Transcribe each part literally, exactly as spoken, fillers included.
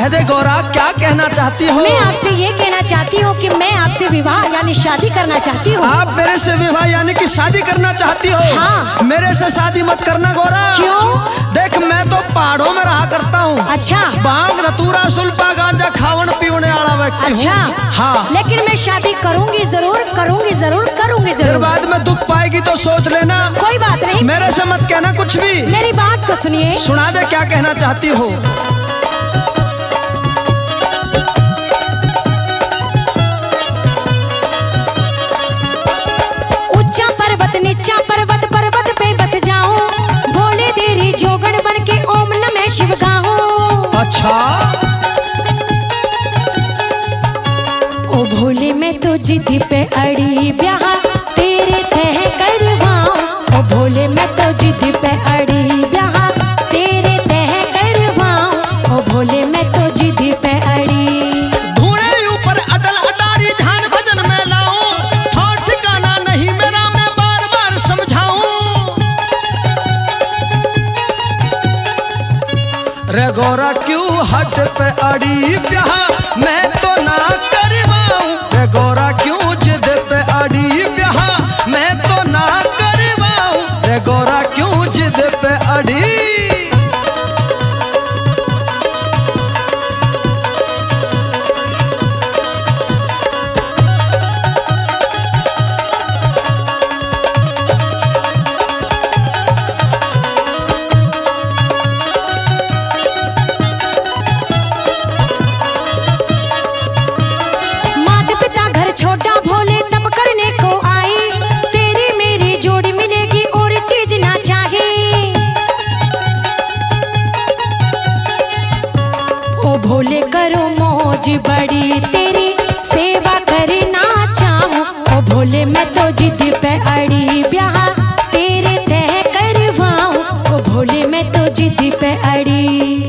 कह दे गौरा, क्या कहना चाहती हो? मैं आपसे ये कहना चाहती हूँ कि मैं आपसे विवाह यानी शादी करना चाहती हूँ। आप मेरे से विवाह यानी कि शादी करना चाहती हो? हाँ। मेरे से शादी मत करना गौरा। क्यों? देख मैं तो पहाड़ों में रहा करता हूँ। अच्छा। भांग धतूरा सुल्फा गांजा खावन पीवने वाला व्यक्ति हूँ। अच्छा। हाँ। लेकिन मैं शादी करूंगी जरूर, करूंगी जरूर, करूंगी फिर जरूर। बाद में दुख पाएगी तो सोच लेना। कोई बात नहीं। मेरे से मत कहना कुछ भी। मेरी बात को सुनिए। सुना दे क्या कहना चाहती हो। ऊंचा पर्वत नीचा पर्वत, पर्वत पे बस जाऊं, भोले तेरी जोगण बन के ओम नमः शिव गाऊं। अच्छा। ओ भोले मैं तो जिद पे अड़ी, ब्याह तेरे तह करवाऊं। ओ भोले मैं तो जिद पे अड़ी, ब्याह तेरे तह करवाऊं। ओ भोले मैं तो जिद पे अड़ी। धूणे ऊपर अटल अटारी ध्यान भजन में लाऊं, और ठिकाना नहीं मेरा मैं बार बार समझाऊं। रे गौरा क्यों हट पे अड़ी, ब्याह मैं तो ना करवाऊं। रे गौरा क्यों जिद पे अड़ी, ब्याह मैं तो ना करवाऊं। रे गौरा क्यों जिद पे अड़ी। माता पिता घर छोटा भोले तप करने को आई, तेरी मेरी जोड़ी मिलेगी और चीज ना चाहिए। ओ भोले करो मौज बड़ी, तेरी सेवा करना चाहूं। ओ भोले मैं तो जिद पे अड़ी, ब्याह तेरे तह करवाऊं। ओ भोले मैं तो जिद पे अड़ी।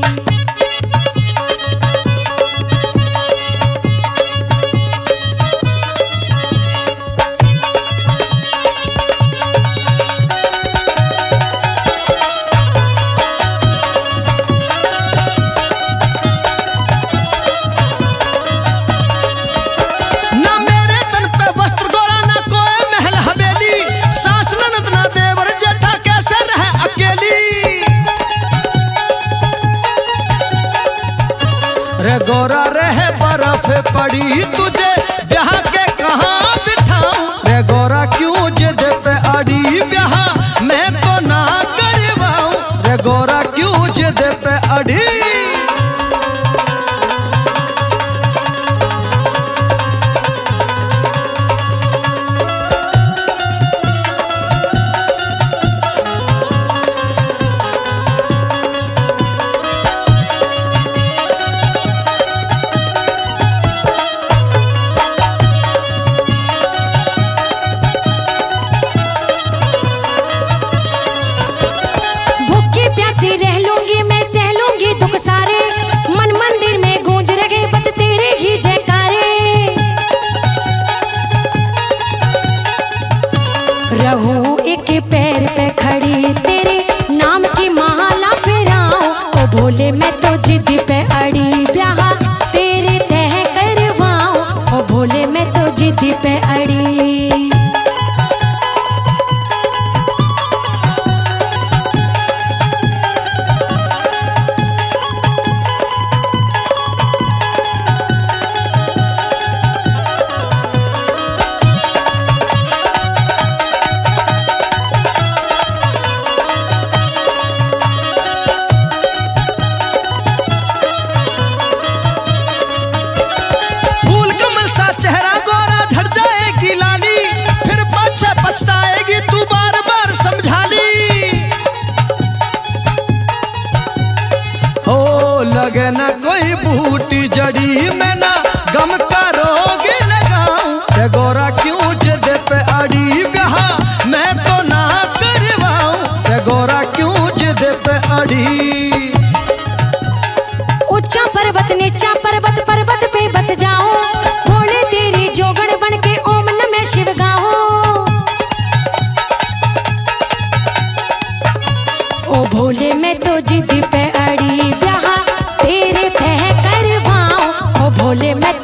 ना मेरे तन पे वस्त्र गोरा, ना कोई महल हवेली, सास ननद ना देवर जेठा, कैसे रहे अकेली। रे गौरा रहे बर्फ पड़ी, तुझे ब्याह के कहाँ बिठाऊं। रे गौरा क्यों जिद पे अड़ी, ब्याह मैं तो ना करवाऊं। रे गौरा क्यों जिद पे अड़ी। भूखी प्यासी रह लूंगी मैं, सह लूंगी दुख सारे, मन मंदिर में गूंज रहे बस तेरे ही जयकारे। रहूं एक पैर पे खड़ी, तेरे नाम की माला फेराऊं। ओ भोले मैं तो जिद पे अड़ी, ब्याह तेरे तह करवाऊं। ओ भोले मैं तो जिद पे अड़ी। फूल कमल सा चेहरा गोरा, झड़ जाएगी लाली, फिर पाछे पछताएगी तू बार बार समझा ली। हो लगे ना कोई बूटी जड़ी, मैं ना गम का रोग लगाऊं। रे गौरा क्यों जिद पे अड़ी, ब्याह मैं तो ना करवाऊं। रे गौरा क्यों जिद पे अड़ी। ऊंचा पर्वत नीचा पर्वत, पर्वत पे बस जाऊं, भोले तेरी जोगण बन के ओम नमः शिव गाऊं। ओ भोले मैं तो जिद पे अड़ी, ब्याह तेरे तह कर भोले मैं